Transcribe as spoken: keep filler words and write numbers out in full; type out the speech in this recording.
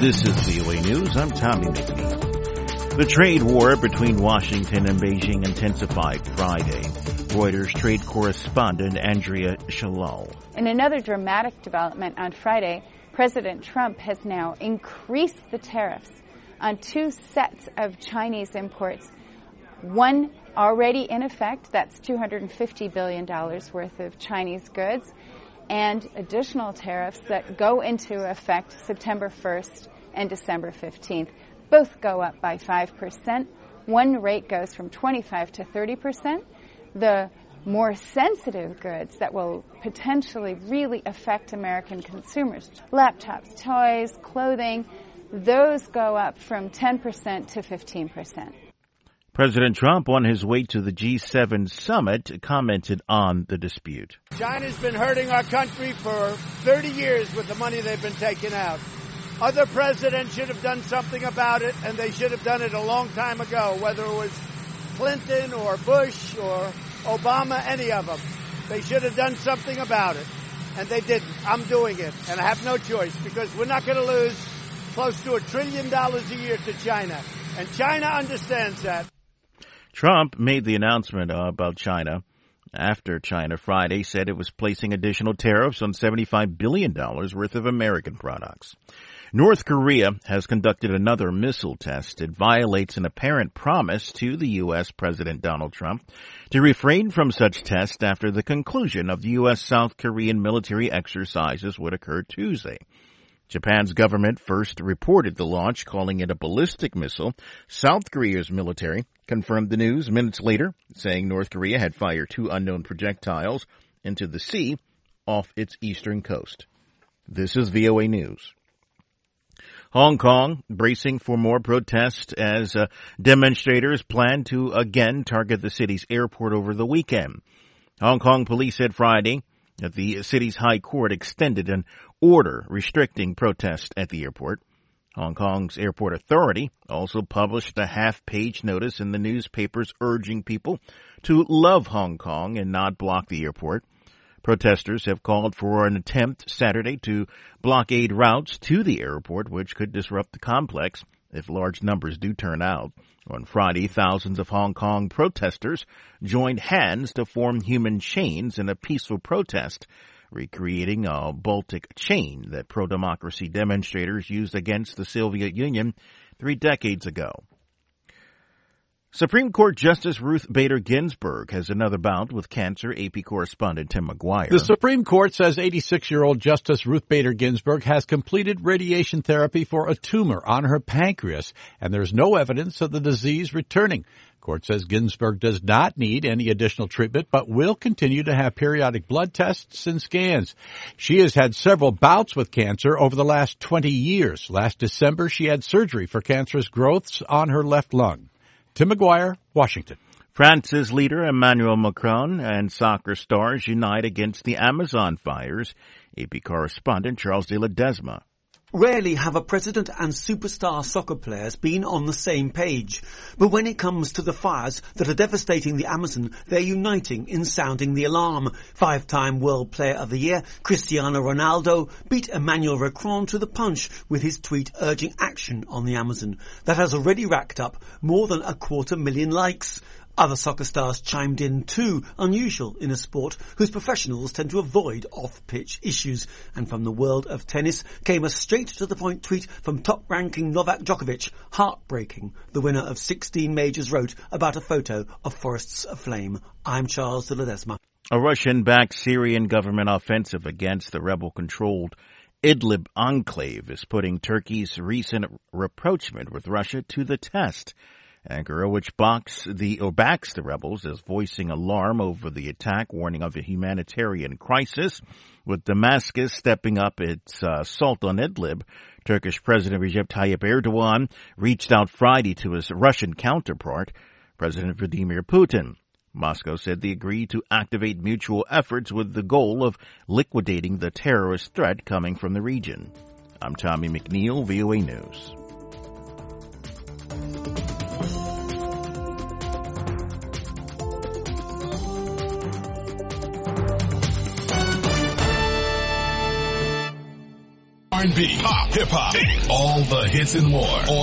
This is V O A News. I'm Tommy McNeil. The trade war between Washington and Beijing intensified Friday. Reuters trade correspondent Andrea Shalal. In another dramatic development on Friday, President Trump has now increased the tariffs on two sets of Chinese imports. One already in effect, that's two hundred fifty billion dollars worth of Chinese goods, and additional tariffs that go into effect September first and December fifteenth. Both go up by five percent. One rate goes from twenty-five to thirty percent. The more sensitive goods that will potentially really affect American consumers, laptops, toys, clothing, those go up from ten percent to fifteen percent. President Trump, on his way to the G seven summit, commented on the dispute. China's been hurting our country for thirty years with the money they've been taking out. Other presidents should have done something about it, and they should have done it a long time ago, whether it was Clinton or Bush or Obama, any of them. They should have done something about it, and they didn't. I'm doing it, and I have no choice, because we're not going to lose close to a trillion dollars a year to China, and China understands that. Trump made the announcement uh, about China after China Friday said it was placing additional tariffs on seventy-five billion dollars worth of American products. North Korea has conducted another missile test. It violates an apparent promise to the U S. President Donald Trump to refrain from such tests after the conclusion of the U S.-South Korean military exercises would occur Tuesday. Japan's government first reported the launch, calling it a ballistic missile. South Korea's military confirmed the news minutes later, saying North Korea had fired two unknown projectiles into the sea off its eastern coast. This is V O A News. Hong Kong bracing for more protests as uh, demonstrators plan to again target the city's airport over the weekend. Hong Kong police said Friday that the city's high court extended an order restricting protest at the airport. Hong Kong's airport authority also published a half-page notice in the newspapers urging people to love Hong Kong and not block the airport. Protesters have called for an attempt Saturday to blockade routes to the airport, which could disrupt the complex if large numbers do turn out. On Friday, thousands of Hong Kong protesters joined hands to form human chains in a peaceful protest, recreating a Baltic chain that pro-democracy demonstrators used against the Soviet Union three decades ago. Supreme Court Justice Ruth Bader Ginsburg has another bout with cancer. A P correspondent Tim McGuire. The Supreme Court says eighty-six-year-old Justice Ruth Bader Ginsburg has completed radiation therapy for a tumor on her pancreas, and there's no evidence of the disease returning. Court says Ginsburg does not need any additional treatment, but will continue to have periodic blood tests and scans. She has had several bouts with cancer over the last twenty years. Last December, she had surgery for cancerous growths on her left lung. Tim McGuire, Washington. France's leader Emmanuel Macron and soccer stars unite against the Amazon fires. A P correspondent Charles de Ledesma. Rarely have a president and superstar soccer players been on the same page. But when it comes to the fires that are devastating the Amazon, they're uniting in sounding the alarm. Five-time World Player of the Year, Cristiano Ronaldo, beat Emmanuel Macron to the punch with his tweet urging action on the Amazon. That has already racked up more than a quarter million likes. Other soccer stars chimed in too, unusual in a sport whose professionals tend to avoid off-pitch issues. And from the world of tennis came a straight-to-the-point tweet from top-ranking Novak Djokovic, heartbreaking. The winner of sixteen majors wrote about a photo of forests aflame. I'm Charles de Ledesma. A Russian-backed Syrian government offensive against the rebel-controlled Idlib enclave is putting Turkey's recent rapprochement with Russia to the test. Ankara, which backs the, or backs the rebels, is voicing alarm over the attack, warning of a humanitarian crisis. With Damascus stepping up its uh, assault on Idlib, Turkish President Recep Tayyip Erdogan reached out Friday to his Russian counterpart, President Vladimir Putin. Moscow said they agreed to activate mutual efforts with the goal of liquidating the terrorist threat coming from the region. I'm Tommy McNeil, V O A News. R and B, pop, hip hop, all the hits and more.